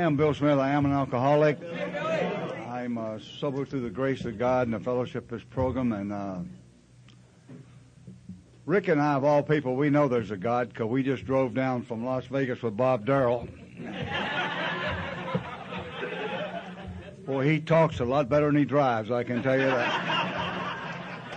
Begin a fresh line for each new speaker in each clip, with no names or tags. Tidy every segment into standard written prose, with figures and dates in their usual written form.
am Bill Smith. I am an alcoholic. I'm sober through the grace of God and the fellowship of this program. And Rick and I, of all people, we know there's a God because we just drove down from Las Vegas with Bob Darrell. Boy, he talks a lot better than he drives, I can tell you that.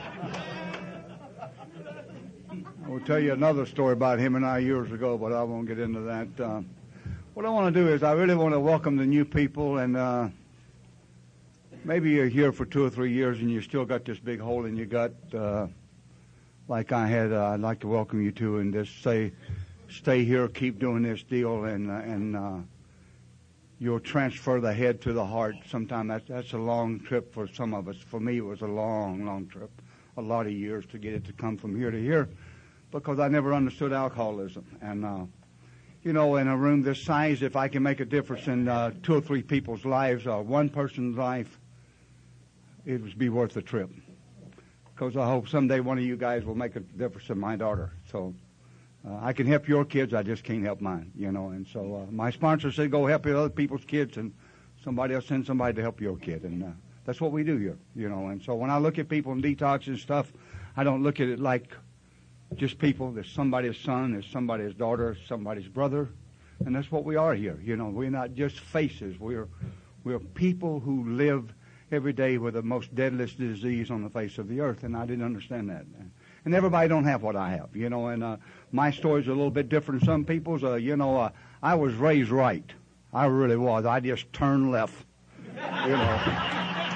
I will tell you another story about him and I years ago, but I won't get into that. What I want to do is I really want to welcome the new people, and maybe you're here for 2 or 3 years and you still got this big hole in your gut like I had. I'd like to welcome you to and just say, stay here, keep doing this deal, and you'll transfer the head to the heart. Sometimes that's a long trip for some of us. For me, it was a long, long trip, a lot of years to get it to come from here to here, because I never understood alcoholism. And you know, in a room this size, if I can make a difference in 2 or 3 people's lives, or one person's life, it would be worth the trip. Because I hope someday one of you guys will make a difference in my daughter. So I can help your kids, I just can't help mine, you know. And so my sponsor said, go help other people's kids, and somebody else send somebody to help your kid. And that's what we do here, you know. And so when I look at people in detox and stuff, I don't look at it like just people. There's somebody's son, there's somebody's daughter, somebody's brother, and that's what we are here. You know, we're not just faces. We're people who live every day with the most deadliest disease on the face of the earth, and I didn't understand that. And everybody don't have what I have, you know. And my story's a little bit different than some people's. You know, I was raised right. I really was. I just turned left, you know.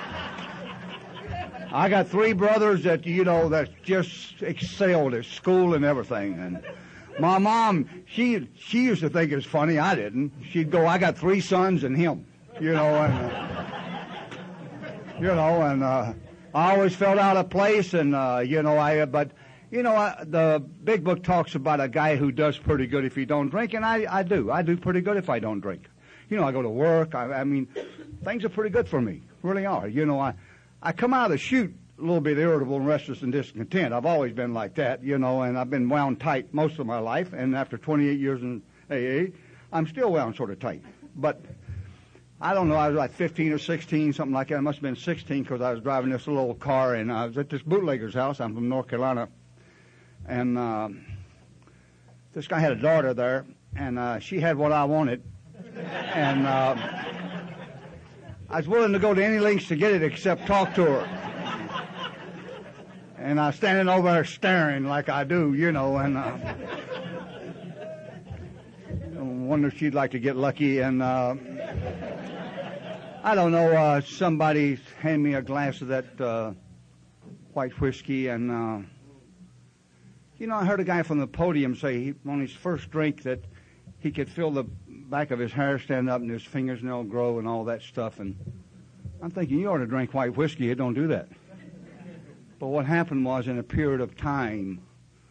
I got 3 brothers that, you know, that just excelled at school and everything. And my mom, she used to think it was funny. I didn't. She'd go, I got 3 sons and him, you know, and I always felt out of place. And, you know, but, you know, the big book talks about a guy who does pretty good if he don't drink. And I do. I do pretty good if I don't drink. You know, I go to work. I mean, things are pretty good for me. Really are. You know, I come out of the chute a little bit irritable and restless and discontent. I've always been like that, you know, and I've been wound tight most of my life. And after 28 years in AA, I'm still wound sort of tight. But I don't know, I was like 15 or 16, something like that. I must have been 16 because I was driving this little old car, and I was at this bootlegger's house. I'm from North Carolina. And this guy had a daughter there, and she had what I wanted. And I was willing to go to any lengths to get it except talk to her. And I was standing over there staring like I do, you know, and I wonder if she'd like to get lucky. And I don't know, somebody handed me a glass of that white whiskey, and you know, I heard a guy from the podium say on his first drink that he could feel the back of his hair stand up and his fingernail grow and all that stuff. And I'm thinking, you ought to drink white whiskey. It don't do that. But what happened was, in a period of time,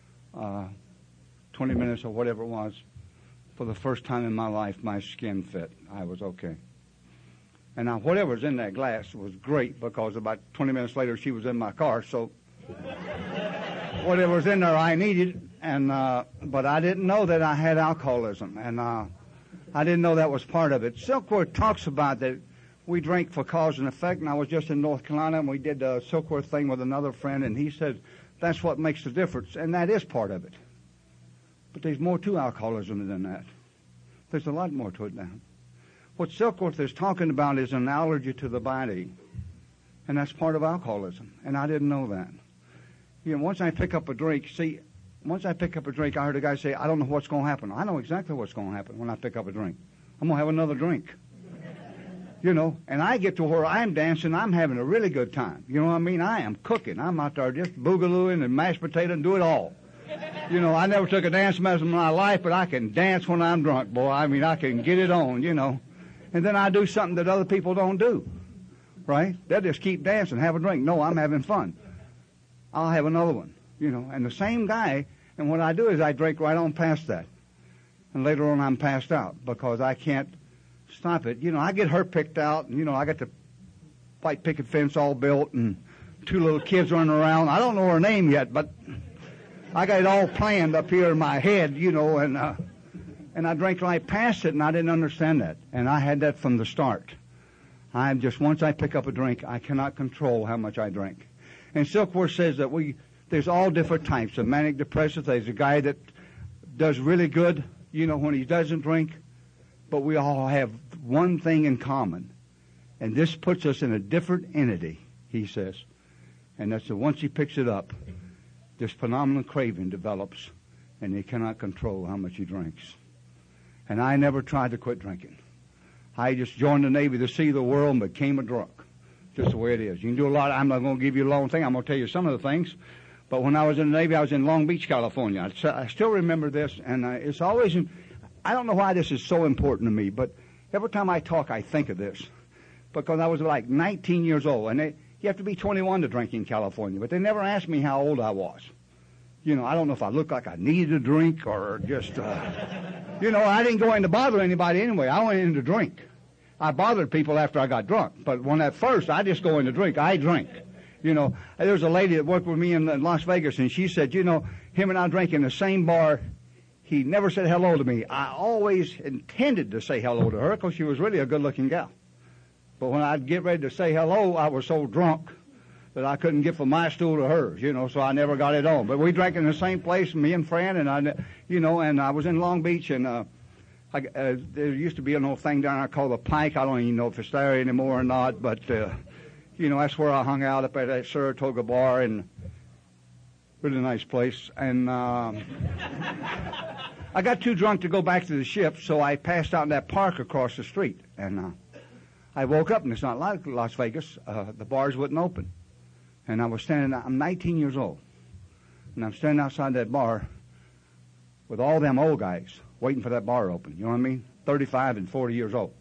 20 minutes or whatever it was, for the first time in my life, my skin fit. I was okay. And now whatever's in that glass was great, because about 20 minutes later she was in my car, so whatever's in there I needed. And but I didn't know that I had alcoholism, and I didn't know that was part of it. Silkworth talks about that we drink for cause and effect, and I was just in North Carolina, and we did a Silkworth thing with another friend, and he said that's what makes the difference, and that is part of it. But there's more to alcoholism than that. There's a lot more to it now. What Silkworth is talking about is an allergy to the body, and that's part of alcoholism, and I didn't know that. You know, once I pick up a drink, I heard a guy say, I don't know what's going to happen. I know exactly what's going to happen when I pick up a drink. I'm going to have another drink. You know, and I get to where I'm dancing, I'm having a really good time. You know what I mean? I am cooking. I'm out there just boogalooing and mashed potato and do it all. You know, I never took a dance lesson in my life, but I can dance when I'm drunk, boy. I mean, I can get it on, you know. And then I do something that other people don't do, right? They'll just keep dancing, have a drink. No, I'm having fun. I'll have another one, you know. And the same guy, and what I do is I drink right on past that. And later on I'm passed out because I can't stop it. You know, I get her picked out, and, you know, I got the white picket fence all built and 2 little kids running around. I don't know her name yet, but I got it all planned up here in my head, you know, and And I drank right past it, and I didn't understand that. And I had that from the start. Once I pick up a drink, I cannot control how much I drink. And Silkworth says that there's all different types of manic depressive. There's a guy that does really good, when he doesn't drink. But we all have one thing in common. And this puts us in a different entity, he says. And that's that once he picks it up, this phenomenal craving develops, and he cannot control how much he drinks. And I never tried to quit drinking. I just joined the Navy to see the world and became a drunk. Just the way it is. You can do a lot. I'm not going to give you a long thing. I'm going to tell you some of the things. But when I was in the Navy, I was in Long Beach, California. I still remember this, and it's always, I don't know why this is so important to me, but every time I talk, I think of this. Because I was like 19 years old, and you have to be 21 to drink in California, but they never asked me how old I was. I don't know if I looked like I needed a drink or just, I didn't go in to bother anybody anyway. I went in to drink. I bothered people after I got drunk, but at first, I just go in to drink. I drink. There was a lady that worked with me in Las Vegas, and she said, him and I drank in the same bar. He never said hello to me. I always intended to say hello to her because she was really a good-looking gal. But when I'd get ready to say hello, I was so drunk that I couldn't get from my stool to hers, so I never got it on. But we drank in the same place, me and Fran, and I was in Long Beach, and there used to be an old thing down there called the Pike. I don't even know if it's there anymore or not, but, that's where I hung out up at that Saratoga bar, and really nice place. And I got too drunk to go back to the ship, so I passed out in that park across the street. And I woke up, and it's not like Las Vegas. The bars wouldn't open. And I was I'm 19 years old, and I'm standing outside that bar with all them old guys waiting for that bar to open. You know what I mean? 35 and 40 years old.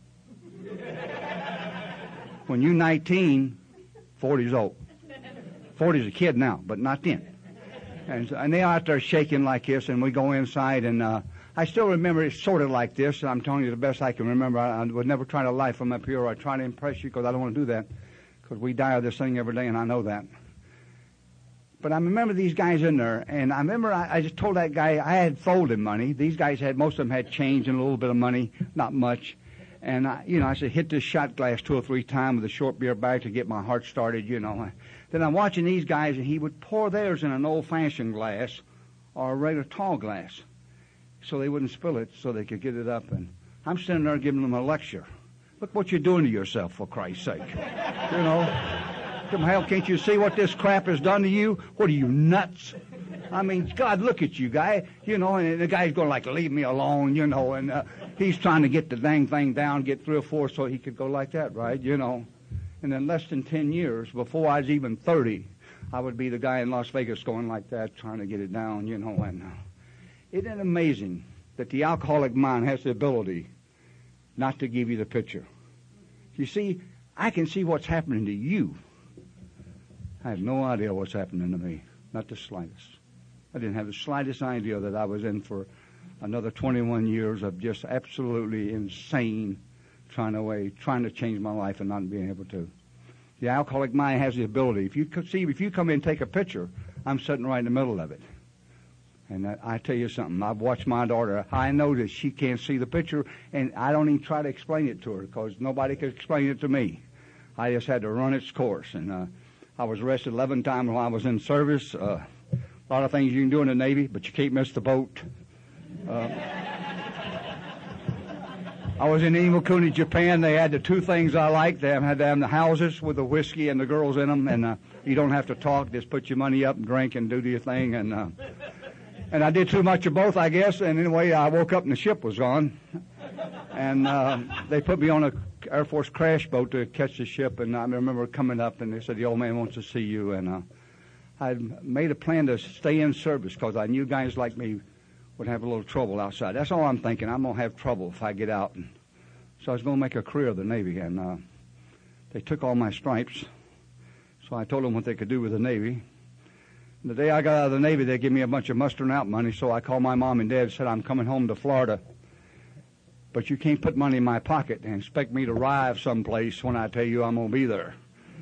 When you're 19, 40's old. 40's a kid now, but not then. And they're out there shaking like this, and we go inside, and I still remember it sort of like this. I'm telling you the best I can remember. I would never try to lie from up here or try to impress you because I don't want to do that because we die of this thing every day, and I know that. But I remember these guys in there, and I remember I just told that guy I had folded money. These guys most of them had change and a little bit of money, not much. And I said, hit this shot glass 2 or 3 times with a short beer bag to get my heart started, Then I'm watching these guys, and he would pour theirs in an old-fashioned glass or a regular tall glass so they wouldn't spill it so they could get it up. And I'm sitting there giving them a lecture. Look what you're doing to yourself, for Christ's sake. Hell, can't you see what this crap has done to you? What are you, nuts? I mean, God, look at you, guy. And the guy's going like, leave me alone, and he's trying to get the dang thing down, get 3 or 4 so he could go like that, right, And in less than 10 years, before I was even 30, I would be the guy in Las Vegas going like that, trying to get it down, and isn't it amazing that the alcoholic mind has the ability not to give you the picture? You see, I can see what's happening to you. I have no idea what's happening to me, not the slightest. I didn't have the slightest idea that I was in for another 21 years of just absolutely insane trying to change my life and not being able to. The alcoholic mind has the ability. If you come in and take a picture, I'm sitting right in the middle of it. And I tell you something, I've watched my daughter. I know that she can't see the picture, and I don't even try to explain it to her because nobody could explain it to me. I just had to run its course. And I was arrested 11 times while I was in service. A lot of things you can do in the Navy, but you can't miss the boat. I was in Iwakuni, Japan. They had the 2 things I liked. They had to have the houses with the whiskey and the girls in them, and you don't have to talk. Just put your money up and drink and do your thing. And I did too much of both, I guess. And anyway, I woke up and the ship was gone. And they put me on a Air Force crash boat to catch the ship. And I remember coming up, and they said, the old man wants to see you. And I made a plan to stay in service because I knew guys like me would have a little trouble outside. That's all I'm thinking. I'm going to have trouble if I get out. And so I was going to make a career of the Navy. And they took all my stripes. So I told them what they could do with the Navy. The day I got out of the Navy, they gave me a bunch of mustering out money, so I called my mom and dad and said, I'm coming home to Florida, but you can't put money in my pocket and expect me to arrive someplace when I tell you I'm going to be there,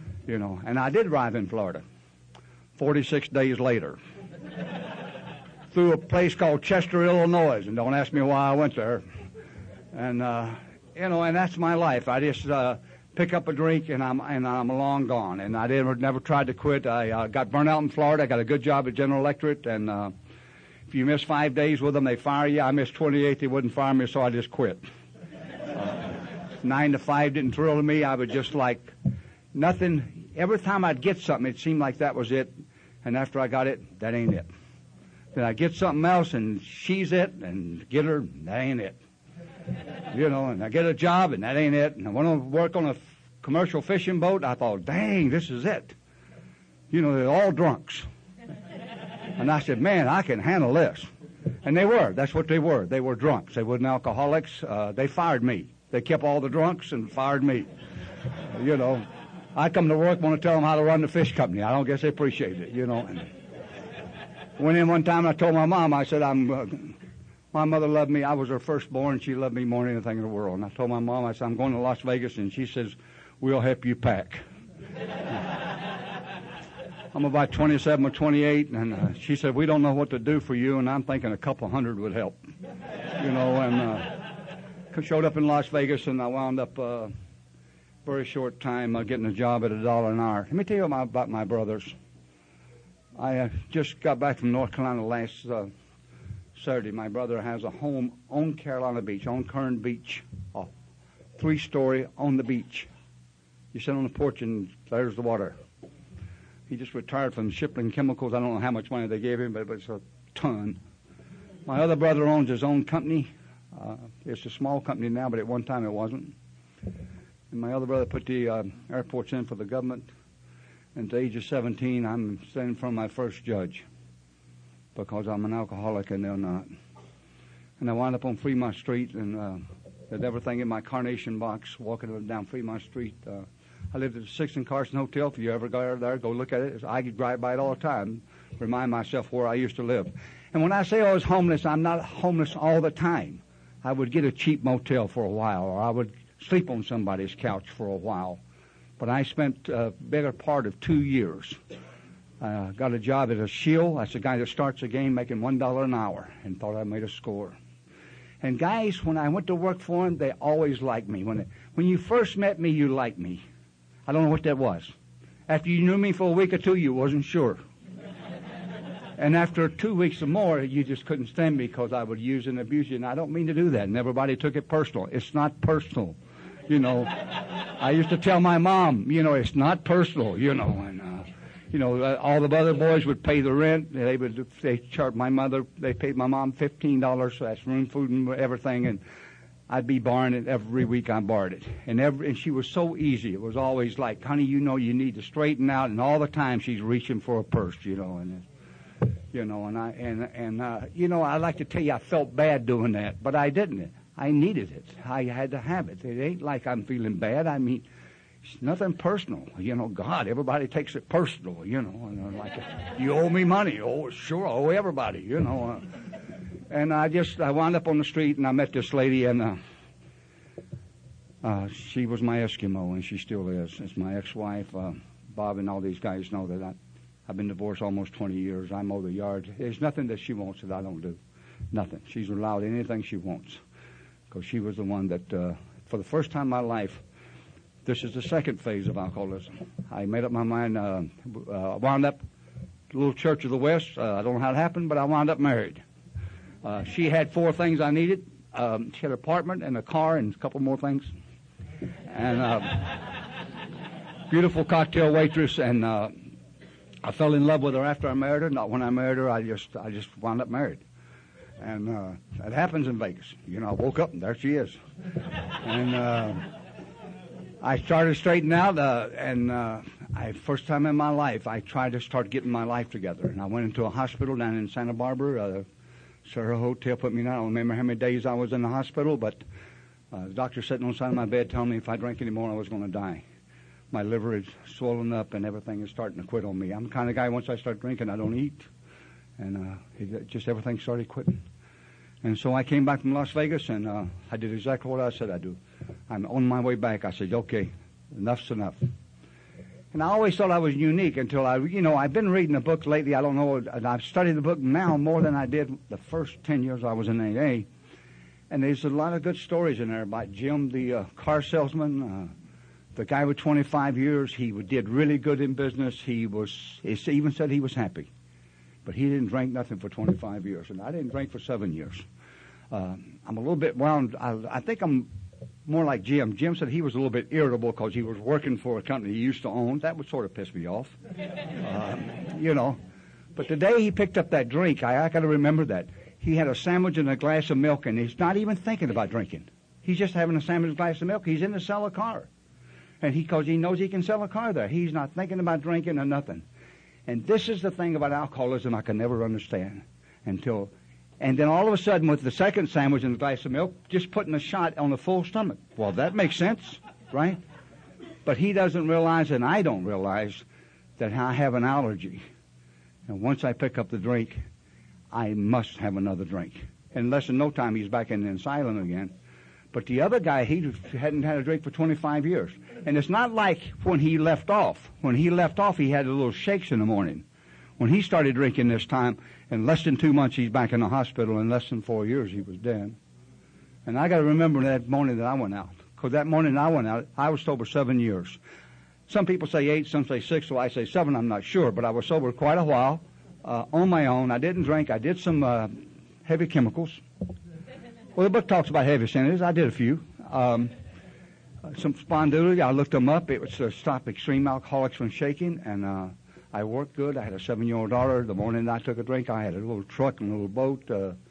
And I did arrive in Florida 46 days later. through a place called Chester, Illinois, and don't ask me why I went there. And and that's my life. I just pick up a drink and I'm long gone. And I never tried to quit. I got burnt out in Florida. I got a good job at General Electric, and if you miss 5 days with them, they fire you. I missed 28. They wouldn't fire me, so I just quit. 9 to 5 didn't thrill me. I was just like nothing. Every time I'd get something, it seemed like that was it. And after I got it, that ain't it. Then I get something else, and she's it, and get her, that ain't it. And I get a job, and that ain't it. And I went to work on a commercial fishing boat. I thought, dang, this is it. They're all drunks. And I said, man, I can handle this. And they were. That's what they were. They were drunks. They weren't alcoholics. They fired me. They kept all the drunks and fired me. I come to work, want to tell them how to run the fish company. I don't guess they appreciate it, And went in one time and I told my mom, I said, my mother loved me. I was her firstborn. She loved me more than anything in the world. And I told my mom, I said, I'm going to Las Vegas. And she says, we'll help you pack. I'm about 27 or 28, and she said, we don't know what to do for you, and I'm thinking a couple hundred would help. Showed up in Las Vegas, and I wound up very short time getting a job at $1 an hour. Let me tell you about my brothers. I just got back from North Carolina last Saturday. My brother has a home on Carolina Beach, on Kern Beach, a 3-story on the beach. You sit on the porch, and there's the water. He just retired from Shipling Chemicals. I don't know how much money they gave him, but it's a ton. My other brother owns his own company. It's a small company now, but at one time it wasn't. And my other brother put the airports in for the government. And at the age of 17, I'm standing in front of my first judge because I'm an alcoholic and they're not. And I wound up on Fremont Street and had everything in my carnation box, walking down Fremont Street. I lived at the Six and Carson Hotel. If you ever go there, go look at it. I drive by it all the time, remind myself where I used to live. And when I say I was homeless, I'm not homeless all the time. I would get a cheap motel for a while, or I would sleep on somebody's couch for a while. But I spent a bigger part of 2 years. Got a job at a shield. That's the guy that starts a game making $1 an hour, and thought I made a score. And guys, when I went to work for them, they always liked me. When you first met me, you liked me. I don't know what that was. After you knew me for a week or two, you wasn't sure. And after 2 weeks or more, you just couldn't stand me because I would use and abuse you. And I don't mean to do that. And everybody took it personal. It's not personal. I used to tell my mom, it's not personal, and, all the other boys would pay the rent. They charged my mother, they paid my mom $15, so that's room, food, and everything. And I'd be borrowing it every week. I borrowed it, and she was so easy. It was always like, honey, you need to straighten out, and all the time she's reaching for a purse, and I like to tell you I felt bad doing that, but I didn't. I needed it. I had to have it. It ain't like I'm feeling bad. I mean, it's nothing personal. God, everybody takes it personal. And like you owe me money. Oh, sure, I owe everybody. And I wound up on the street, and I met this lady, and she was my Eskimo, and she still is. It's my ex-wife. Bob and all these guys know that I've been divorced almost 20 years. I mow the yard. There's nothing that she wants that I don't do. Nothing. She's allowed anything she wants because she was the one that, for the first time in my life, this is the second phase of alcoholism. I made up my mind, wound up a little Church of the West. I don't know how it happened, but I wound up married. She had 4 things I needed. She had an apartment and a car and a couple more things. And beautiful cocktail waitress. And I fell in love with her after I married her. Not when I married her. I just wound up married. And that happens in Vegas. I woke up and there she is. And I started straightening out. First time in my life, I tried to start getting my life together. And I went into a hospital down in Santa Barbara. Sarah Hotel put me down. I don't remember how many days I was in the hospital, but the doctor sitting on the side of my bed telling me if I drank any more, I was going to die. My liver is swollen up and everything is starting to quit on me. I'm the kind of guy, once I start drinking, I don't eat. And just everything started quitting. And so I came back from Las Vegas, and I did exactly what I said I'd do. I'm on my way back. I said, okay, enough's enough. And I always thought I was unique until I've been reading the book lately. I don't know, and I've studied the book now more than I did the first 10 years I was in AA. And there's a lot of good stories in there about Jim, the car salesman, the guy with 25 years. He did really good in business. He even said he was happy. But he didn't drink nothing for 25 years. And I didn't drink for 7 years. I'm a little bit wound. I think I'm more like Jim. Jim said he was a little bit irritable because he was working for a company he used to own. That would sort of piss me off. But the day he picked up that drink, I got to remember that. He had a sandwich and a glass of milk, and he's not even thinking about drinking. He's just having a sandwich and a glass of milk. He's in to sell a car. And because he knows he can sell a car there. He's not thinking about drinking or nothing. And this is the thing about alcoholism I can never understand and then all of a sudden, with the second sandwich and a glass of milk, just putting a shot on a full stomach. Well, that makes sense, right? But he doesn't realize, and I don't realize, that I have an allergy. And once I pick up the drink, I must have another drink. In less than no time, he's back in the asylum again. But the other guy, he hadn't had a drink for 25 years. And it's not like when he left off. When he left off, he had a little shakes in the morning. When he started drinking this time, in less than 2 months, he's back in the hospital. In less than 4 years, he was dead. And I got to remember that morning that I went out. Because that morning I went out, I was sober 7 years. Some people say 8, some say 6, so I say 7, I'm not sure. But I was sober quite a while on my own. I didn't drink. I did some heavy chemicals. Well, the book talks about heavy sentences. I did a few. Some Spondulic, I looked them up. It was to stop extreme alcoholics from shaking, and I worked good. I had a 7-year-old daughter. The morning I took a drink, I had a little truck and a little boat.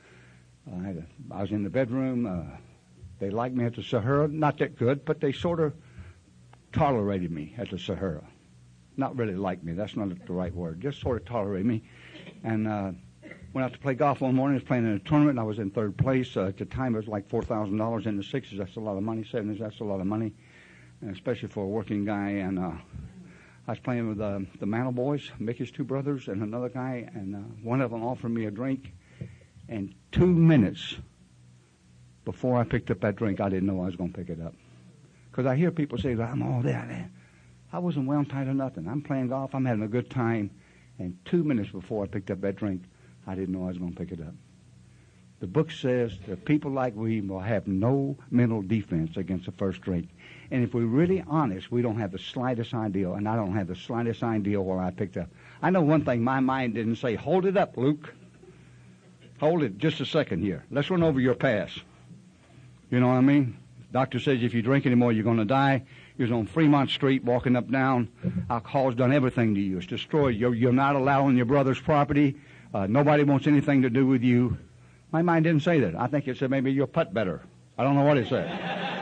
I was in the bedroom. They liked me at the Sahara. Not that good, but they sort of tolerated me at the Sahara. Not really liked me. That's not the right word. Just sort of tolerated me. And went out to play golf one morning. I was playing in a tournament. I was in third place. At the time, it was like $4,000 in the sixes. That's a lot of money. Sevens, that's a lot of money, and especially for a working guy. And I was playing with the Mantle Boys, Mickey's two brothers, and another guy, and one of them offered me a drink. And 2 minutes before I picked up that drink, I didn't know I was going to pick it up. Because I hear people say, I'm all there. I wasn't well tight or nothing. I'm playing golf. I'm having a good time. And 2 minutes before I picked up that drink, I didn't know I was going to pick it up. The book says that people like we will have no mental defense against the first drink. And if we're really honest, we don't have the slightest idea, and I don't have the slightest idea what I picked up. I know one thing, my mind didn't say, hold it up, Luke. Hold it just a second here. Let's run over your past. You know what I mean? Doctor says if you drink anymore, you're going to die. You're on Fremont Street walking up down. Alcohol's done everything to you. It's destroyed you. You're not allowing your brother's property. Nobody wants anything to do with you. My mind didn't say that. I think it said maybe you'll putt better. I don't know what it said.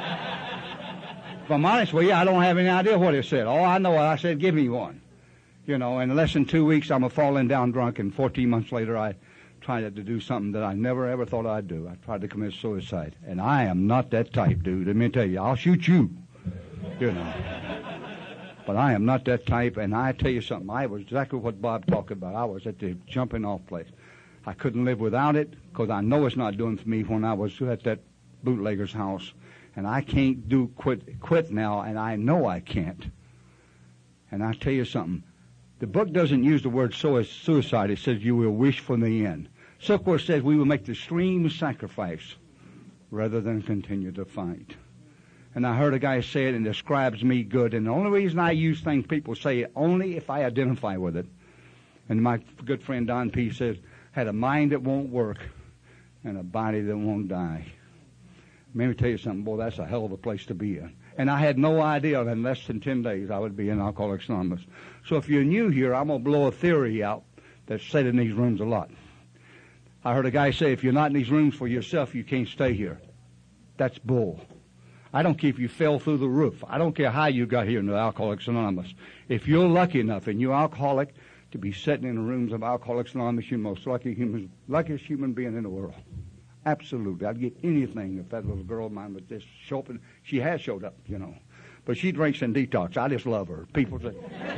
If I'm honest with you, I don't have any idea what it said. All I know, I said, give me one. You know, in less than 2 weeks, I'm a falling down drunk, and 14 months later, I tried to do something that I never, ever thought I'd do. I tried to commit suicide. And I am not that type, dude. Let me tell you, I'll shoot you. You know. But I am not that type, and I tell you something, I was exactly what Bob talked about. I was at the jumping off place. I couldn't live without it, because I know it's not doing for me when I was at that bootlegger's house. And I can't quit now, and I know I can't. And I tell you something, the book doesn't use the word suicide. It says you will wish for the end. Silkworth says we will make the extreme sacrifice rather than continue to fight. And I heard a guy say it, and it describes me good. And the only reason I use things people say, only if I identify with it. And my good friend Don P. says, had a mind that won't work and a body that won't die. Let me tell you something, boy, that's a hell of a place to be in. And I had no idea that in less than 10 days I would be in Alcoholics Anonymous. So if you're new here, I'm going to blow a theory out that's said in these rooms a lot. I heard a guy say, if you're not in these rooms for yourself, you can't stay here. That's bull. I don't care if you fell through the roof. I don't care how you got here into Alcoholics Anonymous. If you're lucky enough and you're alcoholic to be sitting in the rooms of Alcoholics Anonymous, you're the most luckiest human being in the world. Absolutely. I'd give anything if that little girl of mine would just show up. And she has showed up, you know. But she drinks and detox. I just love her. People say,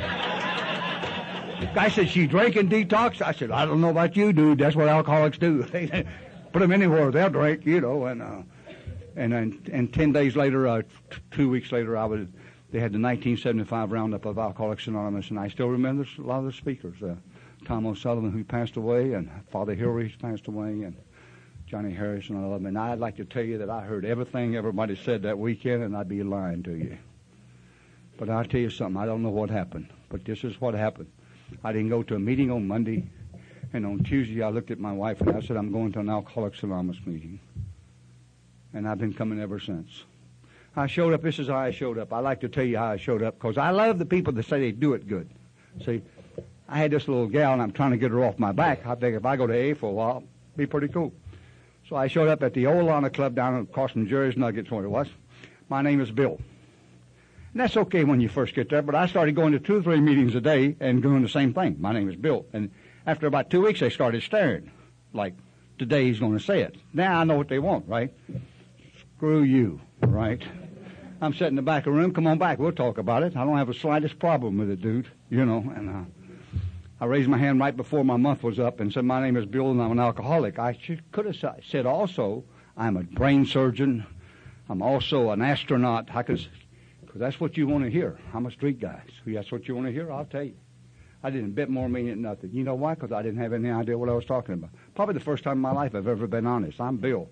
guy said, she drink and detox? I said, I don't know about you, dude. That's what alcoholics do. Put them anywhere, they'll drink, you know. And 10 days later, 2 weeks later, They had the 1975 roundup of Alcoholics Anonymous, and I still remember a lot of the speakers. Tom O'Sullivan, who passed away, and Father Hillary, who's passed away, and Johnny Harris and all of them. And I'd like to tell you that I heard everything everybody said that weekend, and I'd be lying to you. But I'll tell you something. I don't know what happened, but this is what happened. I didn't go to a meeting on Monday, and on Tuesday I looked at my wife and I said, I'm going to an Alcoholics Anonymous meeting. And I've been coming ever since. I showed up. This is how I showed up. I like to tell you how I showed up because I love the people that say they do it good. See, I had this little gal, and I'm trying to get her off my back. I think if I go to A for a while, it'll be pretty cool. So I showed up at the old Lana Club down across from Jerry's Nuggets, where it was. My name is Bill. And that's okay when you first get there, but I started going to 2 or 3 meetings a day and doing the same thing. My name is Bill. And after about 2 weeks, they started staring, like, today he's going to say it. Now I know what they want, right? Screw you, right? I'm sitting in the back of the room. Come on back. We'll talk about it. I don't have the slightest problem with it, dude. You know, and I raised my hand right before my month was up and said, my name is Bill, and I'm an alcoholic. I could have said also, I'm a brain surgeon. I'm also an astronaut. Because that's what you want to hear. I'm a street guy. So that's what you want to hear? I'll tell you. I didn't a bit more mean it than nothing. You know why? Because I didn't have any idea what I was talking about. Probably the first time in my life I've ever been honest. I'm Bill.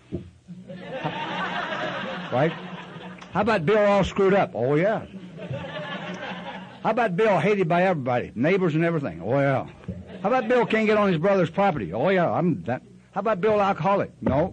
Right? How about Bill all screwed up? Oh, yeah. How about Bill hated by everybody, neighbors and everything? Oh, yeah. How about Bill can't get on his brother's property? Oh, yeah, I'm that. How about Bill alcoholic? No.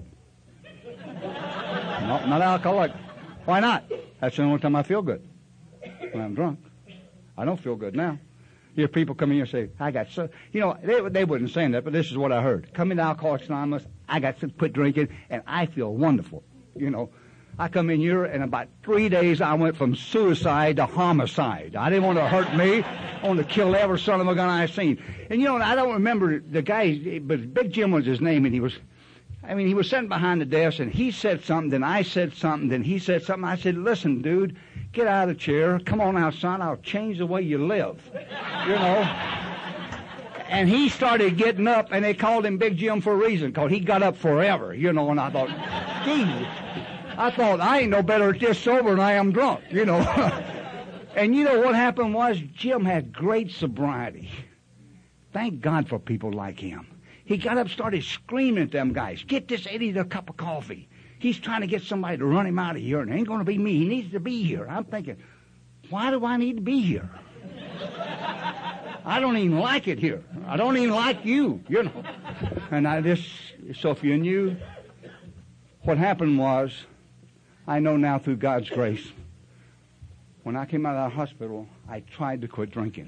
No, not alcoholic. Why not? That's the only time I feel good, when I'm drunk. I don't feel good now. You hear people come in and say, I got so... You know, they wouldn't say that, but this is what I heard. Come into Alcoholics Anonymous, I got to quit drinking, and I feel wonderful. You know, I come in here, and about 3 days, I went from suicide to homicide. I didn't want to hurt me. I wanted to kill every son of a gun I seen. And, you know, I don't remember the guy, but Big Jim was his name, and he was sitting behind the desk, and he said something, then I said something, then he said something. I said, listen, dude, get out of the chair. Come on outside. I'll change the way you live. You know? And he started getting up, and they called him Big Jim for a reason, because he got up forever, you know, and I thought, gee, I ain't no better at this sober than I am drunk, you know. And you know what happened was Jim had great sobriety. Thank God for people like him. He got up, started screaming at them guys, get this idiot a cup of coffee. He's trying to get somebody to run him out of here, and it ain't going to be me. He needs to be here. I'm thinking, why do I need to be here? I don't even like it here. I don't even like you, you know. And so if you knew, what happened was, I know now through God's grace, when I came out of the hospital, I tried to quit drinking.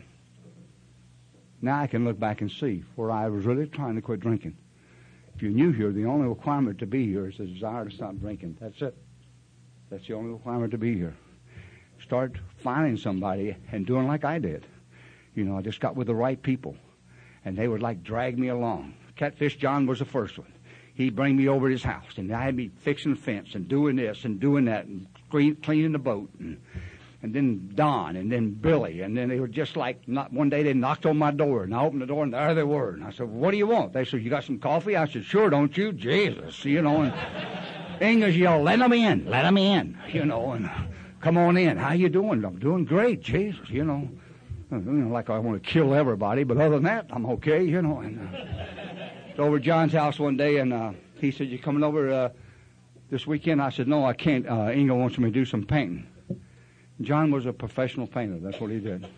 Now I can look back and see where I was really trying to quit drinking. If you're new here, the only requirement to be here is the desire to stop drinking. That's it. That's the only requirement to be here. Start finding somebody and doing like I did. You know, I just got with the right people, and they would like drag me along. Catfish John was the first one. He'd bring me over to his house, and I had me fixing the fence and doing this and doing that and cleaning the boat. And then Don, and then Billy, and then they were just like, one day they knocked on my door, and I opened the door, and there they were. And I said, what do you want? They said, you got some coffee? I said, sure, don't you? Jesus, you know. And English yelled, let them in, you know, and come on in. How you doing? I'm doing great, Jesus, you know. Like I want to kill everybody, but other than that, I'm okay, you know. And over at John's house one day, and he said, you coming over this weekend? I said, no, I can't. Inga wants me to do some painting. John was a professional painter. That's what he did.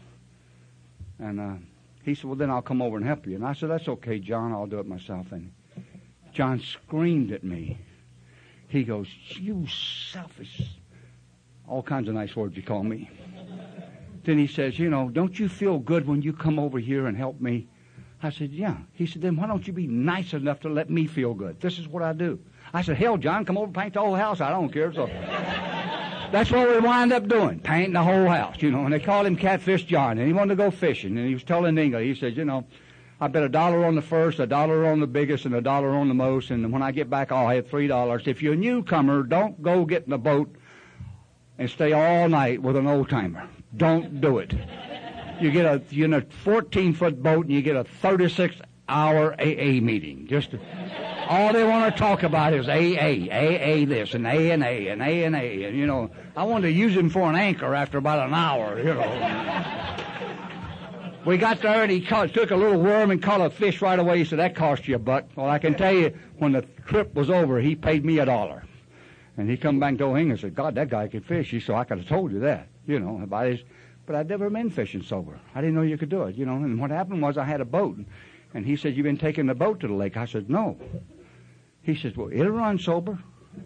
And he said, well, then I'll come over and help you. And I said, that's okay, John. I'll do it myself. And John screamed at me. He goes, you selfish. All kinds of nice words he called me. Then he says, you know, don't you feel good when you come over here and help me? I said, yeah. He said, then why don't you be nice enough to let me feel good? This is what I do. I said, hell, John, come over and paint the whole house. I don't care. So that's what we wind up doing, painting the whole house, you know. And they called him Catfish John, and he wanted to go fishing. And he was telling Inga, he said, you know, I bet $1 on the first, $1 on the biggest, and $1 on the most. And when I get back, I'll have $3. If you're a newcomer, don't go get in the boat and stay all night with an old-timer. Don't do it. You're in a 14-foot boat, and you get a 36-hour AA meeting.
All they want to talk about is AA this and A and A and A and A. And, you know, I wanted to use him for an anchor after about an hour, you know. We got there and he took a little worm and caught a fish right away. He said, that cost you $1. Well, I can tell you, when the trip was over, he paid me $1. And he come back to O'Hing and said, God, that guy can fish. He said, I could have told you that, you know, about his... But I'd never been fishing sober. I didn't know you could do it, you know. And what happened was I had a boat. And he said, you've been taking the boat to the lake. I said, no. He says, well, it'll run sober.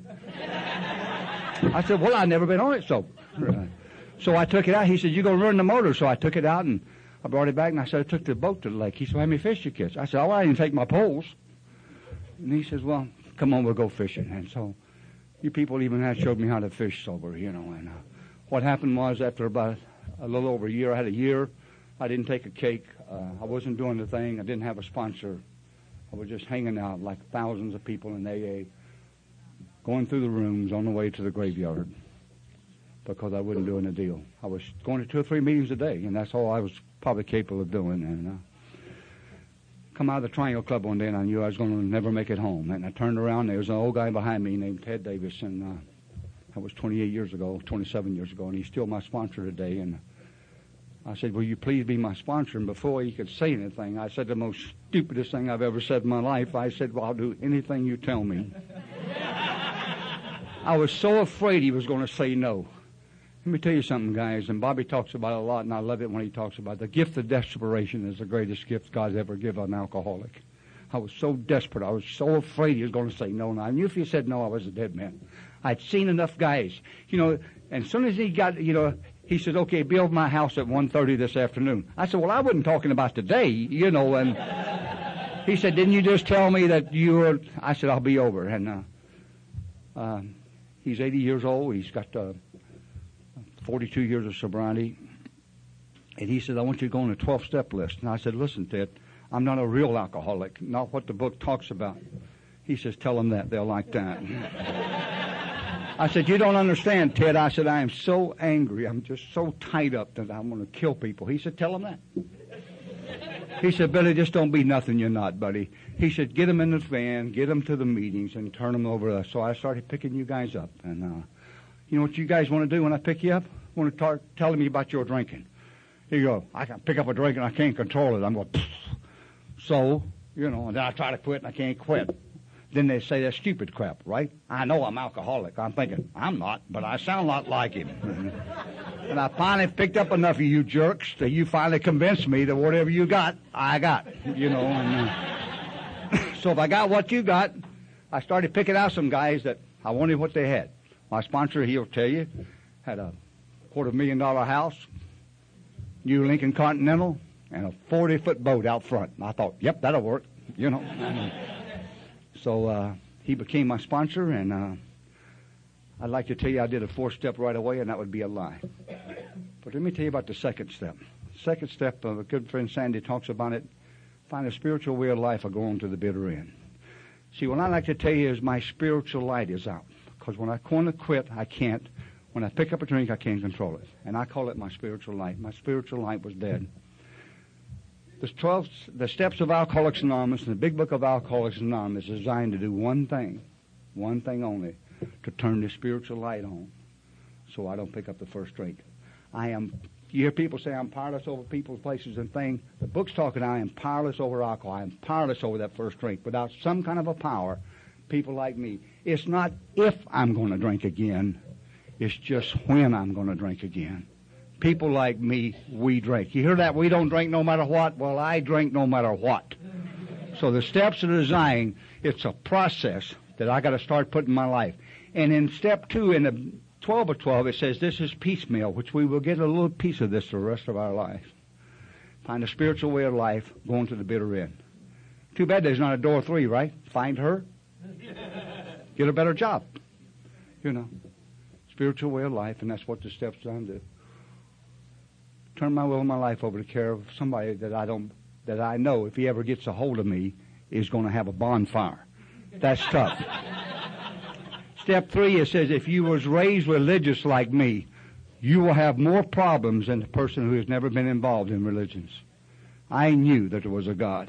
I said, well, I've never been on it sober. So I took it out. He said, you're going to run the motor. So I took it out and I brought it back and I said, I took the boat to the lake. He said, how many fish you catch? I said, oh, I didn't take my poles. And he says, well, come on, we'll go fishing. And so you people even had showed me how to fish sober, you know. And what happened was after about a little over a year, I had a year, I didn't take a cake. I wasn't doing the thing. I didn't have a sponsor. I was just hanging out like thousands of people in AA, going through the rooms on the way to the graveyard because I wasn't doing a deal. I was going to 2 or 3 meetings a day, and that's all I was probably capable of doing. And come out of the Triangle Club one day, and I knew I was going to never make it home. And I turned around, there was an old guy behind me named Ted Davis, and that was 27 years ago, and he's still my sponsor today. And I said, will you please be my sponsor? And before he could say anything, I said the most stupidest thing I've ever said in my life. I said, well, I'll do anything you tell me. I was so afraid he was going to say no. Let me tell you something, guys, and Bobby talks about it a lot, and I love it when he talks about it. The gift of desperation is the greatest gift God's ever given an alcoholic. I was so desperate. I was so afraid he was going to say no. And I knew if he said no, I was a dead man. I'd seen enough guys, you know, and as soon as he got, you know, he said, okay, build my house at 1:30 this afternoon. I said, well, I wasn't talking about today, you know, and he said, didn't you just tell me that you were, I said, I'll be over. And he's 80 years old. He's got 42 years of sobriety. And he said, I want you to go on a 12-step list. And I said, listen, Ted, I'm not a real alcoholic, not what the book talks about. He says, tell them that. They'll like that. I said, you don't understand, Ted. I said, I am so angry. I'm just so tied up that I'm going to kill people. He said, tell them that. He said, Billy, just don't be nothing you're not, buddy. He said, get them in the van, get them to the meetings, and turn them over to us. So I started picking you guys up. And you know what you guys want to do when I pick you up? I want to start telling me about your drinking. You go, I can pick up a drink and I can't control it. I'm going, pfft. So, you know, and then I try to quit and I can't quit. Then they say that stupid crap, right? I know I'm alcoholic. I'm thinking, I'm not, but I sound a lot like him. And I finally picked up enough of you jerks that you finally convinced me that whatever you got, I got, you know. And, so if I got what you got, I started picking out some guys that I wanted what they had. My sponsor, he'll tell you, had a $250,000 house, new Lincoln Continental, and a 40-foot boat out front. And I thought, yep, that'll work, you know. So he became my sponsor, and I'd like to tell you I did a 4-step right away, and that would be a lie. But let me tell you about the second step. Second step, a good friend Sandy talks about it, find a spiritual way of life or go on to the bitter end. See, what I like to tell you is my spiritual light is out. Because when I want to quit, I can't. When I pick up a drink, I can't control it. And I call it my spiritual light. My spiritual light was dead. The steps of Alcoholics Anonymous and the big book of Alcoholics Anonymous is designed to do one thing only, to turn the spiritual light on so I don't pick up the first drink. You hear people say I'm powerless over people, places, and things. The book's talking, I am powerless over alcohol. I am powerless over that first drink. Without some kind of a power, people like me, it's not if I'm going to drink again, it's just when I'm going to drink again. People like me, we drink. You hear that? We don't drink no matter what. Well, I drink no matter what. So the steps are designed, it's a process that I got to start putting in my life. And in step 2, in the 12 of 12, it says this is piecemeal, which we will get a little piece of this the rest of our life. Find a spiritual way of life, going to the bitter end. Too bad there's not a door 3, right? Find her. Get a better job. You know. Spiritual way of life, and that's what the steps do. Turn my will and my life over to care of somebody that I know if he ever gets a hold of me is going to have a bonfire. That's tough. Step 3, it says if you was raised religious like me, you will have more problems than the person who has never been involved in religions. I knew that there was a God,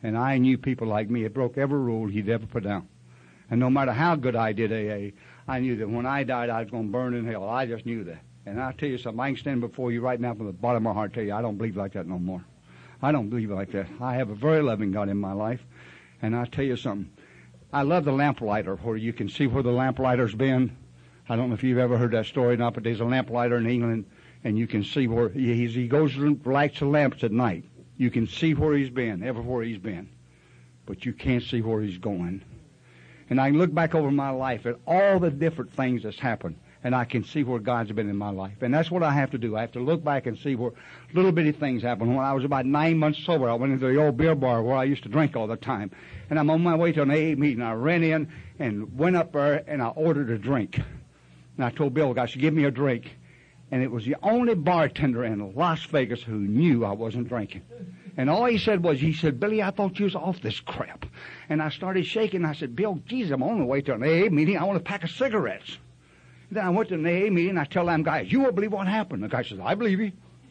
And I knew people like me. It broke every rule he'd ever put down. And no matter how good I did AA, I knew that when I died, I was going to burn in hell. I just knew that. And I'll tell you something. I can stand before you right now from the bottom of my heart and tell you I don't believe like that no more. I don't believe like that. I have a very loving God in my life. And I'll tell you something. I love the lamplighter, where you can see where the lamplighter's been. I don't know if you've ever heard that story or not, but there's a lamplighter in England, and you can see where he goes and lights the lamps at night. You can see where he's been, everywhere he's been. But you can't see where he's going. And I can look back over my life at all the different things that's happened, and I can see where God's been in my life. And that's what I have to do. I have to look back and see where little bitty things happen. When I was about 9 months sober, I went into the old beer bar where I used to drink all the time. And I'm on my way to an AA meeting. I ran in and went up there, and I ordered a drink. And I told Bill, I should give me a drink. And it was the only bartender in Las Vegas who knew I wasn't drinking. And all he said was, Billy, I thought you was off this crap. And I started shaking. I said, Bill, geez, I'm on the way to an AA meeting. I want a pack of cigarettes. And then I went to an AA meeting, and I tell them guys, you won't believe what happened. The guy says, I believe you.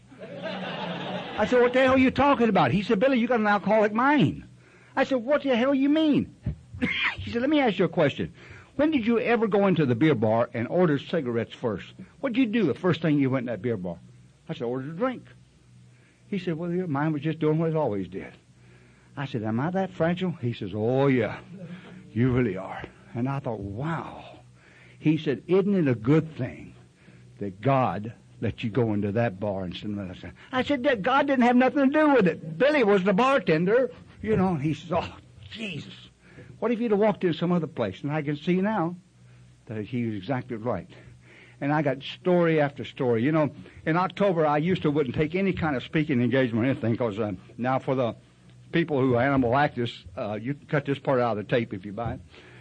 I said, what the hell are you talking about? He said, Billy, you got an alcoholic mind. I said, what the hell you mean? He said, let me ask you a question. When did you ever go into the beer bar and order cigarettes first? What did you do the first thing you went in that beer bar? I said, ordered a drink. He said, well, mine was just doing what it always did. I said, am I that fragile? He says, oh, yeah, you really are. And I thought, wow. He said, isn't it a good thing that God let you go into that bar and sit there? I said, that God didn't have nothing to do with it. Billy was the bartender, you know. And he says, oh, Jesus. What if you'd have walked into some other place? And I can see now that he was exactly right. And I got story after story. You know, in October, I used to wouldn't take any kind of speaking engagement or anything, because now for the people who are animal activists, you can cut this part out of the tape if you buy it.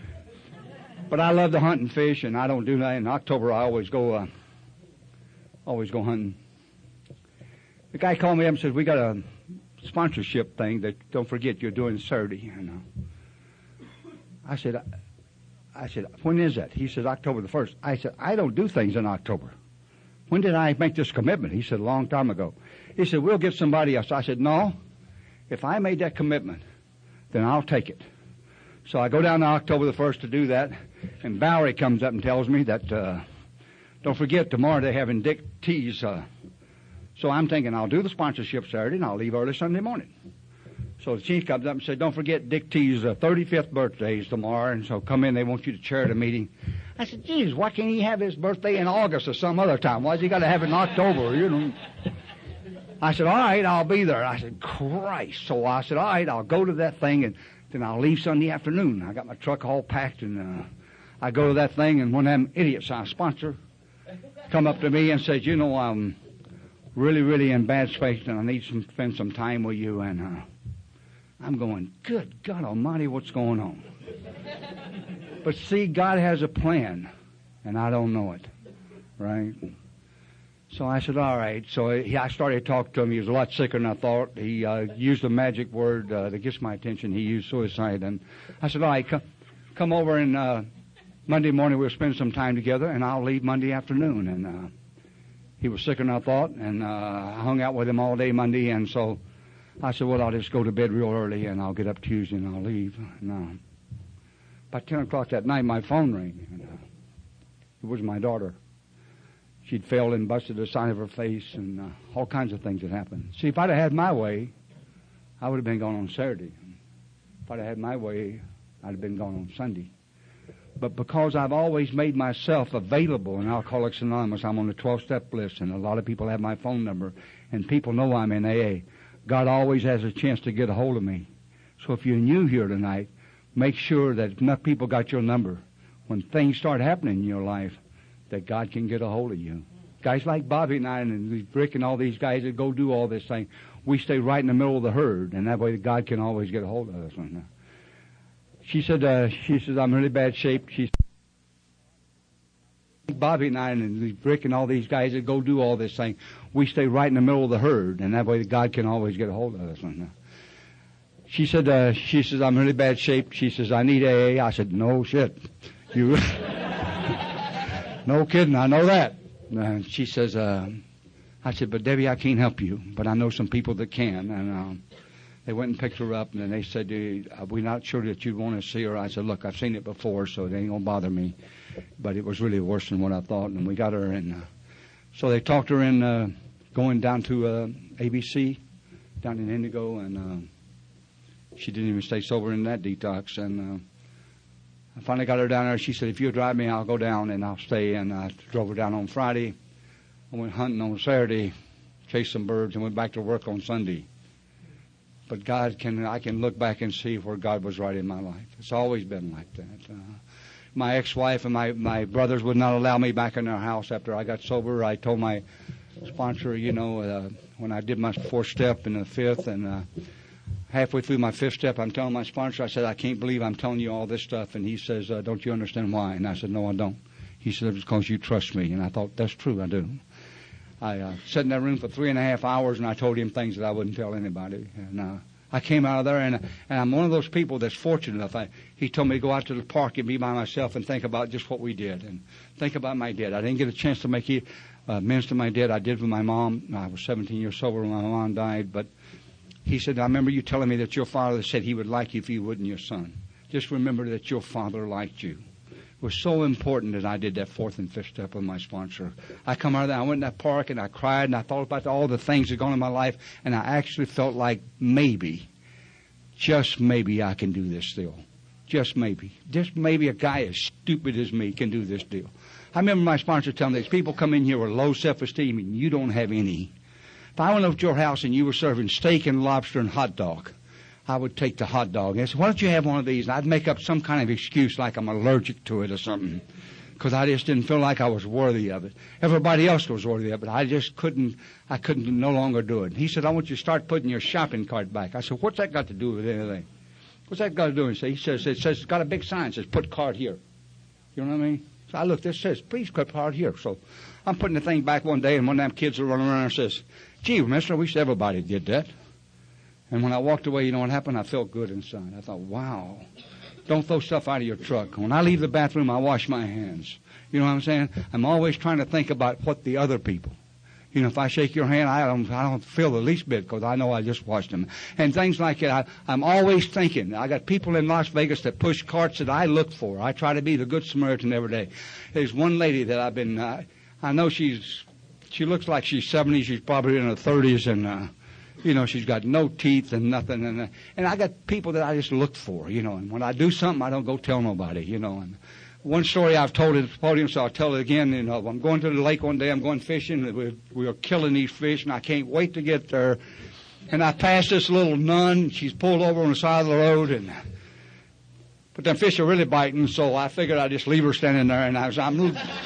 But I love to hunt and fish, and I don't do that. In October, I always go hunting. The guy called me up and said, we got a sponsorship thing that, don't forget, you're doing Saturday. You know. I said, when is that? He said, October the 1st. I said, I don't do things in October. When did I make this commitment? He said, a long time ago. He said, we'll get somebody else. I said, no. If I made that commitment, then I'll take it. So I go down to October the 1st to do that, and Bowery comes up and tells me that, don't forget, tomorrow they're having Dick T's. So I'm thinking, I'll do the sponsorship Saturday, and I'll leave early Sunday morning. So the chief comes up and said, don't forget Dick T's 35th birthday is tomorrow, and so come in, they want you to chair the meeting. I said, geez, why can't he have his birthday in August or some other time? Why's he got to have it in October, you know? I said, all right, I'll be there. I said, Christ. So I said, all right, I'll go to that thing, and then I'll leave Sunday afternoon. I got my truck all packed, and I go to that thing, and one of them idiots I sponsor come up to me and says, you know, I'm really, really in bad space, and I need to spend some time with you, and I'm going, good God Almighty, what's going on? But see, God has a plan, and I don't know it, right? So I said, all right. So I started talking to him. He was a lot sicker than I thought. He used a magic word that gets my attention. He used suicide. And I said, all right, come over, and Monday morning we'll spend some time together, and I'll leave Monday afternoon. And he was sicker than I thought, and I hung out with him all day Monday, and so I said, well, I'll just go to bed real early, and I'll get up Tuesday, and I'll leave. And, about 10 o'clock that night, my phone rang, and it was my daughter. She'd fell and busted the side of her face, and all kinds of things had happened. See, if I'd have had my way, I would have been gone on Saturday. If I'd have had my way, I'd have been gone on Sunday. But because I've always made myself available in Alcoholics Anonymous, I'm on the 12-step list, and a lot of people have my phone number, and people know I'm in AA. God always has a chance to get a hold of me. So if you're new here tonight, make sure that enough people got your number. When things start happening in your life, that God can get a hold of you. Guys like Bobby and I and Rick and all these guys that go do all this thing, we stay right in the middle of the herd, and that way God can always get a hold of us. She said, I'm in really bad shape. She said, Bobby and I and Rick and all these guys that go do all this thing, we stay right in the middle of the herd, and that way God can always get a hold of us. She said, I'm in really bad shape. She says, I need AA. I said, no shit. You, no kidding, I know that. She says, I said, but Debbie, I can't help you, but I know some people that can. And They went and picked her up, and then they said, we're not sure that you'd want to see her. I said, look, I've seen it before, so it ain't going to bother me. But it was really worse than what I thought, and we got her in. So they talked her in going down to ABC, down in Indigo, and she didn't even stay sober in that detox. And I finally got her down there. She said, if you'll drive me, I'll go down and I'll stay. And I drove her down on Friday. I went hunting on Saturday, chased some birds, and went back to work on Sunday. But I can look back and see where God was right in my life. It's always been like that. My ex-wife and my brothers would not allow me back in their house after I got sober. I told my sponsor, when I did my fourth step and the fifth, and halfway through my fifth step, I'm telling my sponsor, I said, I can't believe I'm telling you all this stuff. And he says, don't you understand why? And I said, no, I don't. He said, it's because you trust me. And I thought, that's true, I do. I sat in that room for 3.5 hours, and I told him things that I wouldn't tell anybody. And I came out of there, and I'm one of those people that's fortunate enough. He told me to go out to the park and be by myself and think about just what we did and think about my dad. I didn't get a chance to make amends to my dad. I did with my mom. I was 17 years sober when my mom died, but he said, I remember you telling me that your father said he would like you if you wouldn't your son. Just remember that your father liked you. It was so important that I did that fourth and fifth step with my sponsor. I come out of there, I went in that park, and I cried, and I thought about all the things that had gone in my life, and I actually felt like maybe, just maybe I can do this still. Just maybe. Just maybe a guy as stupid as me can do this deal. I remember my sponsor telling me, these people come in here with low self-esteem, and you don't have any. If I went over to your house and you were serving steak and lobster and hot dog, I would take the hot dog. And I said, why don't you have one of these? And I'd make up some kind of excuse like I'm allergic to it or something, because I just didn't feel like I was worthy of it. Everybody else was worthy of it. I just couldn't no longer do it. And he said, I want you to start putting your shopping cart back. I said, what's that got to do with anything? What's that got to do with it? He says, it's got a big sign that says, put cart here. You know what I mean? So I looked, it says, please put cart here. So I'm putting the thing back one day, and one of them kids will run around and says, gee, mister, I wish everybody did that. And when I walked away, you know what happened? I felt good inside. I thought, wow, don't throw stuff out of your truck. When I leave the bathroom, I wash my hands. You know what I'm saying? I'm always trying to think about what the other people. You know, if I shake your hand, I don't feel the least bit because I know I just washed them. And things like that. I'm always thinking. I got people in Las Vegas that push carts that I look for. I try to be the good Samaritan every day. There's one lady that I've been, I know she looks like she's 70. She's probably in her 30s, and she's got no teeth and nothing. And I got people that I just look for, and when I do something, I don't go tell nobody, And one story I've told at the podium, so I'll tell it again. I'm going to the lake one day. I'm going fishing. We were killing these fish, and I can't wait to get there. And I passed this little nun. She's pulled over on the side of the road, but them fish are really biting, so I figured I'd just leave her standing there. And as I'm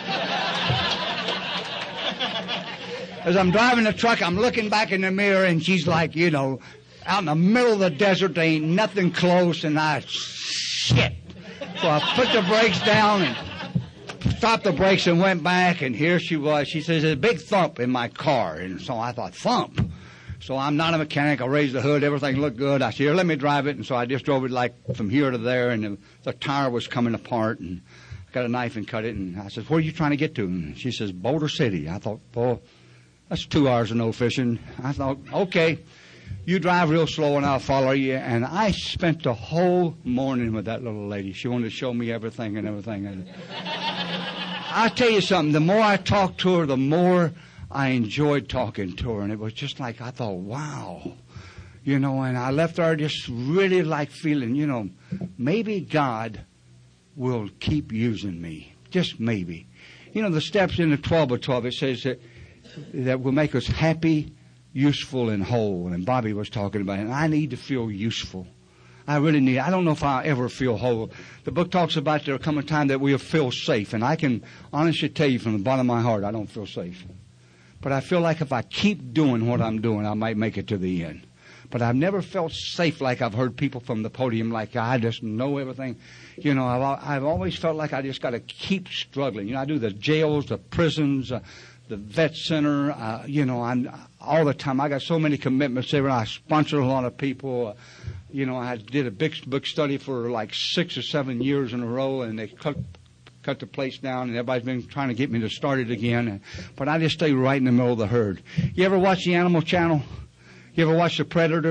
driving the truck, I'm looking back in the mirror, and she's like, out in the middle of the desert, there ain't nothing close, and shit. So I put the brakes down and stopped the brakes and went back, and here she was. She says, there's a big thump in my car. And so I thought, thump? So I'm not a mechanic. I raised the hood. Everything looked good. I said, here, let me drive it. And so I just drove it like from here to there, and the tire was coming apart, and I got a knife and cut it. And I said, where are you trying to get to? And she says, Boulder City. I thought, well, that's 2 hours of no fishing. I thought, okay. You drive real slow, and I'll follow you. And I spent the whole morning with that little lady. She wanted to show me everything and everything. I'll tell you something. The more I talked to her, the more I enjoyed talking to her. And it was just like, I thought, wow. And I left there just really like feeling, maybe God will keep using me. Just maybe. The steps in the 12 of 12, it says that will make us happy, useful, and whole. And Bobby was talking about it. And I need to feel useful. I really need. I don't know if I'll ever feel whole. The book talks about there will come a time that we'll feel safe. And I can honestly tell you from the bottom of my heart, I don't feel safe. But I feel like if I keep doing what I'm doing, I might make it to the end. But I've never felt safe like I've heard people from the podium like I just know everything. I've always felt like I just got to keep struggling. I do the jails, the prisons, the vet center, I'm all the time. I got so many commitments there. I sponsor a lot of people. I did a big book study for like 6 or 7 years in a row, and they cut the place down, and everybody's been trying to get me to start it again. But I just stay right in the middle of the herd. You ever watch the Animal Channel? You ever watch the Predators?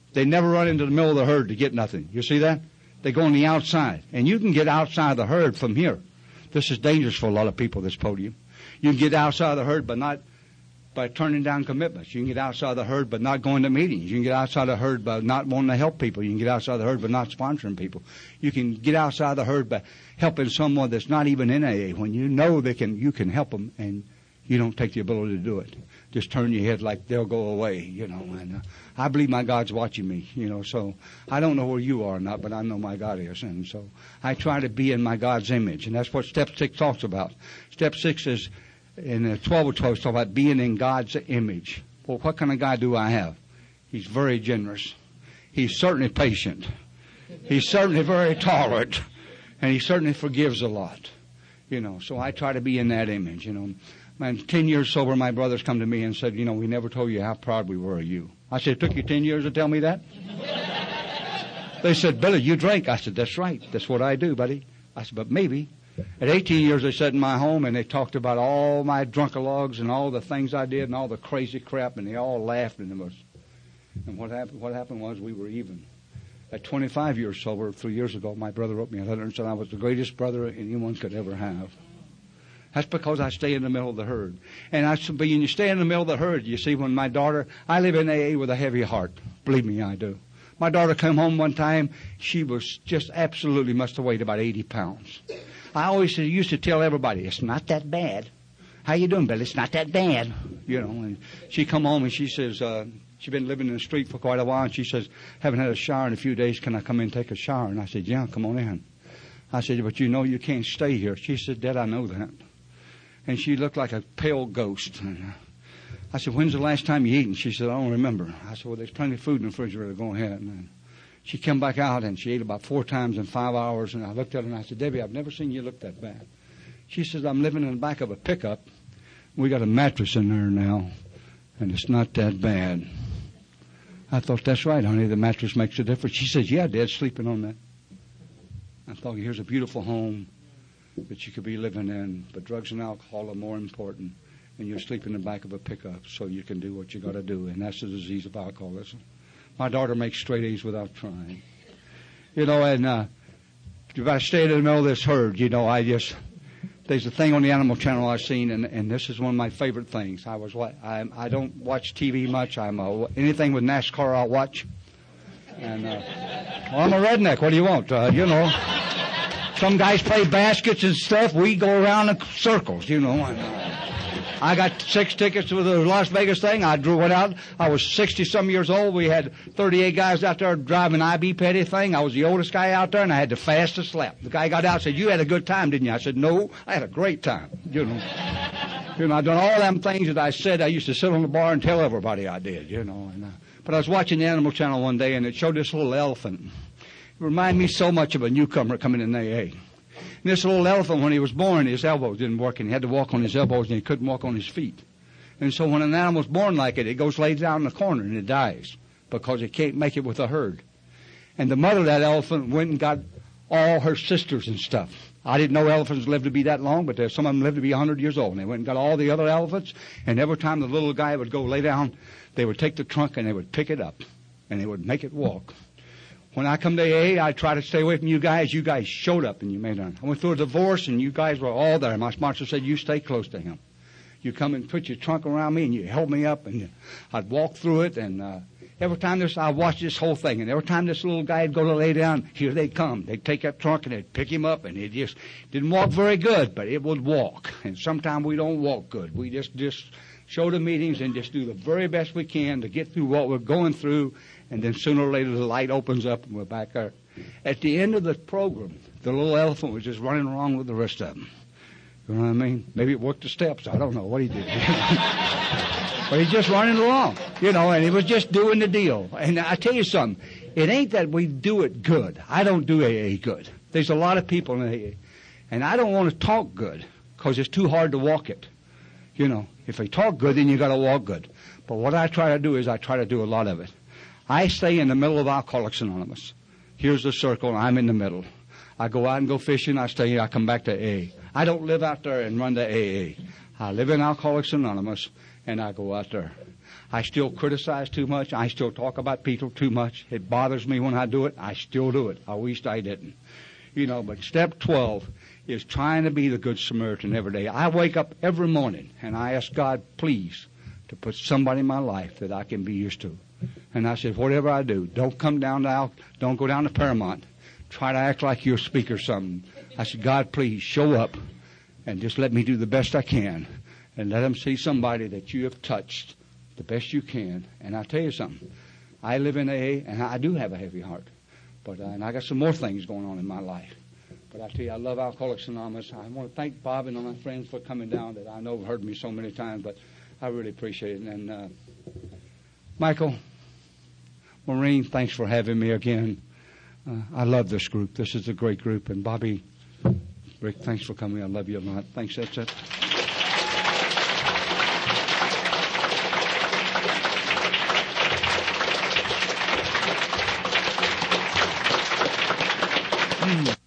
They never run into the middle of the herd to get nothing. You see that? They go on the outside. And you can get outside the herd from here. This is dangerous for a lot of people, this podium. You can get outside the herd, but not by turning down commitments. You can get outside the herd, but not going to meetings. You can get outside the herd by not wanting to help people. You can get outside the herd, but not sponsoring people. You can get outside the herd by helping someone that's not even in AA. When you know you can help them, and you don't take the ability to do it. Just turn your head like they'll go away, And I believe my God's watching me, So I don't know where you are or not, but I know my God is. And so I try to be in my God's image. And that's what Step 6 talks about. Step 6 is, in 12 of 12, talks about being in God's image. Well, what kind of God do I have? He's very generous. He's certainly patient. He's certainly very tolerant. And he certainly forgives a lot. So I try to be in that image, Man, 10 years sober, my brothers come to me and said, we never told you how proud we were of you. I said, it took you 10 years to tell me that? They said, Billy, you drink. I said, that's right. That's what I do, buddy. I said, but maybe. At 18 years, they sat in my home, and they talked about all my drunkalogs and all the things I did and all the crazy crap, and they all laughed. And what happened was we were even. At 25 years sober, 3 years ago, my brother wrote me a letter and said I was the greatest brother anyone could ever have. That's because I stay in the middle of the herd. And when you stay in the middle of the herd, you see, when my daughter, I live in AA with a heavy heart. Believe me, I do. My daughter came home one time. She was just absolutely must have weighed about 80 pounds. I always used to tell everybody, it's not that bad. How you doing, Billy? It's not that bad. And she come home and she says, she'd been living in the street for quite a while, and she says, haven't had a shower in a few days. Can I come in and take a shower? And I said, yeah, come on in. I said, but you can't stay here. She said, Dad, I know that. And she looked like a pale ghost. And I said, when's the last time you eaten? She said, I don't remember. I said, well, there's plenty of food in the refrigerator. Go ahead. And she came back out, and she ate about 4 times in 5 hours. And I looked at her, and I said, Debbie, I've never seen you look that bad. She says, I'm living in the back of a pickup. We got a mattress in there now, and it's not that bad. I thought, that's right, honey. The mattress makes a difference. She says, yeah, Dad's sleeping on that. I thought, here's a beautiful home that you could be living in, but drugs and alcohol are more important, and you're sleeping in the back of a pickup so you can do what you got to do, and that's the disease of alcoholism. My daughter makes straight A's without trying. And if I stayed in the middle of this herd, there's a thing on the Animal Channel I've seen, and this is one of my favorite things. I don't watch TV much. Anything with NASCAR I'll watch. And I'm a redneck. What do you want? Some guys play baskets and stuff. We go around in circles, I got 6 tickets to the Las Vegas thing. I drew it out. I was 60-some years old. We had 38 guys out there driving IB Petty thing. I was the oldest guy out there, and I had the fastest lap. The guy got out and said, you had a good time, didn't you? I said, no, I had a great time. I've done all them things that I said. I used to sit on the bar and tell everybody I did, But I was watching the Animal Channel one day, and it showed this little elephant. It reminded me so much of a newcomer coming in AA. And this little elephant, when he was born, his elbows didn't work, and he had to walk on his elbows, and he couldn't walk on his feet. And so when an animal's born like it goes lays down in the corner, and it dies because it can't make it with a herd. And the mother of that elephant went and got all her sisters and stuff. I didn't know elephants lived to be that long, but some of them lived to be 100 years old. And they went and got all the other elephants, and every time the little guy would go lay down, they would take the trunk and they would pick it up, and they would make it walk. When I come to AA, I try to stay away from you guys. You guys showed up and you made it. I went through a divorce and you guys were all there. My sponsor said, you stay close to him. You come and put your trunk around me and you held me up and I'd walk through it. And every time I watched this whole thing. And every time this little guy would go to lay down, here they'd come. They'd take that trunk and they'd pick him up. And it just didn't walk very good, but it would walk. And sometimes we don't walk good. We just show the meetings and just do the very best we can to get through what we're going through. And then sooner or later the light opens up and we're back there. At the end of the program, the little elephant was just running along with the rest of them. You know what I mean? Maybe it worked the steps. I don't know what he did. But he's just running along, and he was just doing the deal. And I tell you something, it ain't that we do it good. I don't do AA good. There's a lot of people in AA. And I don't want to talk good because it's too hard to walk it. If I talk good, then you got to walk good. But what I try to do is I try to do a lot of it. I stay in the middle of Alcoholics Anonymous. Here's the circle. I'm in the middle. I go out and go fishing. I come back to AA. I don't live out there and run to AA. I live in Alcoholics Anonymous, and I go out there. I still criticize too much. I still talk about people too much. It bothers me when I do it. I still do it. I wished I didn't. But step 12 is trying to be the Good Samaritan every day. I wake up every morning and I ask God, please, to put somebody in my life that I can be used to. And I said, whatever I do, don't go down to Paramount. Try to act like you're a speaker or something. I said, God, please show up and just let me do the best I can and let them see somebody that you have touched the best you can. And I'll tell you something. I live in AA and I do have a heavy heart. But and I got some more things going on in my life. But I tell you, I love Alcoholics Anonymous. I want to thank Bob and all my friends for coming down that I know have heard me so many times, but I really appreciate it. And Michael, Maureen, thanks for having me again. I love this group. This is a great group. And Bobby, Rick, thanks for coming. I love you a lot. Thanks. That's it.